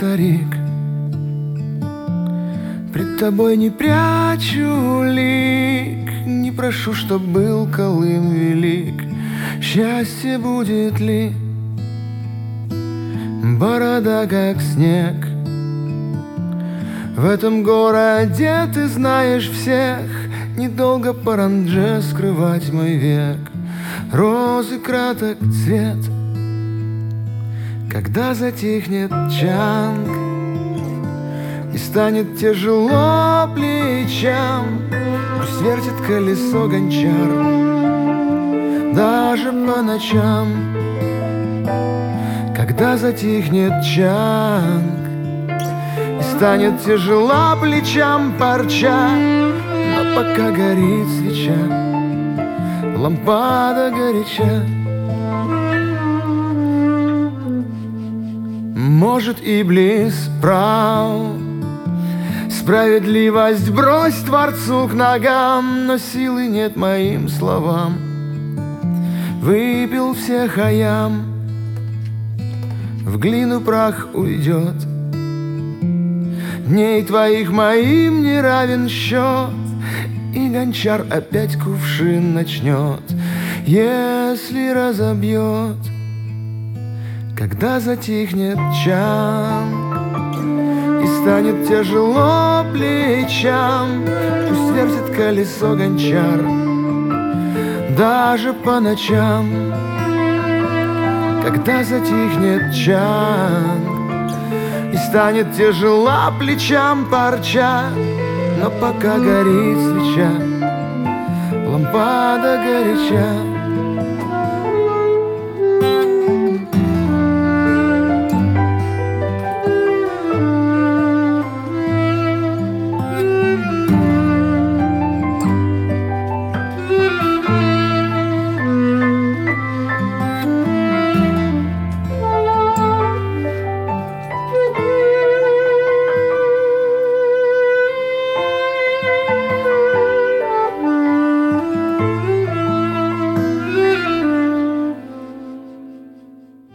старик, пред тобой не прячу лик, не прошу, чтоб был Колым велик. Счастье будет ли? Борода как снег. В этом городе ты знаешь всех, недолго парандже скрывать мой век. Розы краток цвет, когда затихнет чанг и станет тяжело плечам, пусть вертит колесо гончар даже по ночам. Когда затихнет чанг и станет тяжела плечам парча, но пока горит свеча, лампада горяча. Может, Иблис прав, справедливость брось Творцу к ногам, но силы нет моим словам. Выпил всех аям, в глину прах уйдет. Дней твоих моим не равен счет, и гончар опять кувшин начнет, если разобьет. Когда затихнет чанг и станет тяжело плечам, пусть вертит колесо гончар даже по ночам. Когда затихнет чанг и станет тяжела плечам парча, но пока горит свеча, лампада горяча.